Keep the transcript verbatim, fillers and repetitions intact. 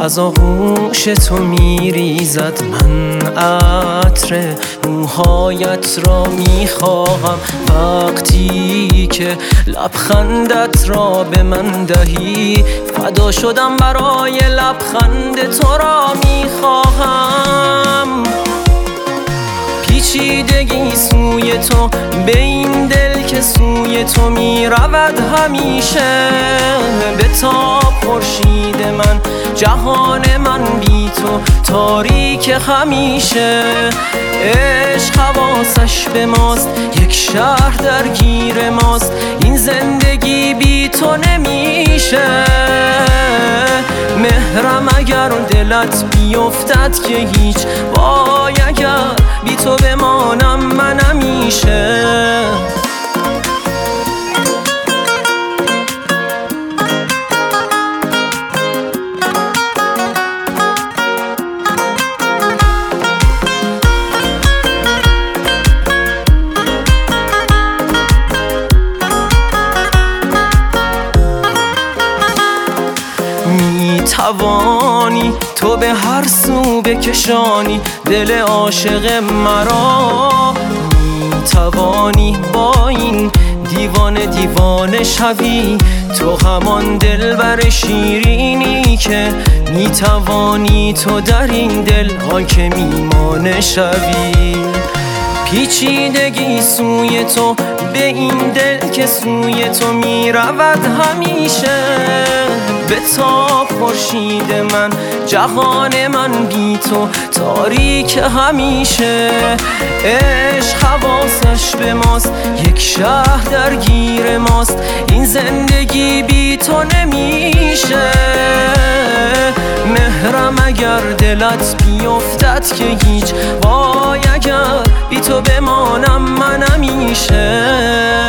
از آغوش تو میریزد، من عطر موهایت را میخواهم وقتی که لبخندت را به من دهی. فدا شدم برای لبخند تو را میخواهم. پیچیدگی سوی تو به این دل که سوی تو می رود همیشه. به تاب خورشید من، جهان من بی تو تاریک همیشه. عشق حواسش به ماست، یک شهر درگیر ماست، این زندگی بی تو نمیشه. مهرم اگر دلت بیفتد که هیچ، وای اگر بی تو بمانم من همیشه. توانی تو به هر سو بکشانی دل عاشق مرا. می توانی با این دیوانه دیوانه شوی، تو همان دلبر شیرینی که می توانی تو در این دل حاکم میمانه شوی. پیچیدگی سوی تو به این دل که سوی تو می رود همیشه. به تاب خورشید من، جهان من بی تو تاریک همیشه. عشق حواسش به ماست، یک شهر درگیر ماست، این زندگی بی تو نمیشه. مهرم اگر دلت بیفتد که هیچ، وای اگر بی تو بمانم من همیشه.